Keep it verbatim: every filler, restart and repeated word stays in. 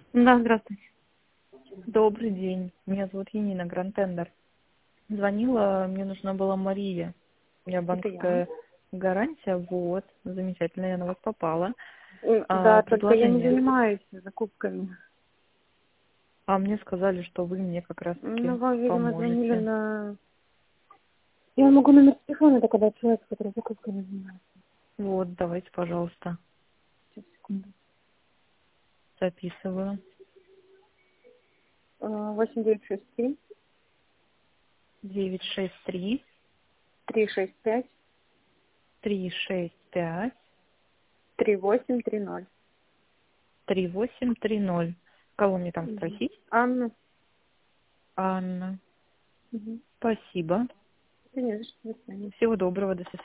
Да, здравствуйте. Добрый день. Меня зовут Янина, Гранд Тендер. Звонила, мне нужна была Мария. У меня Это я. банковская гарантия, вот. Замечательно, я на вас попала. М, А, Да, только я не предложение. занимаюсь закупками. А мне сказали, что вы мне как Ну, раз-таки вам, видимо, звонили поможете. на... Я могу номер телефона доказать человека, который закупками занимается. Вот, давайте, пожалуйста, Сейчас, секунду. записываю. А, восемь девять шесть три девять шесть три три шесть пять три шесть пять три восемь три ноль. три восемь три ноль. Кого мне там Мгм. спросить? Анна. Анна. Угу. Спасибо. Да не за что, до свидания. Всего доброго, до свидания.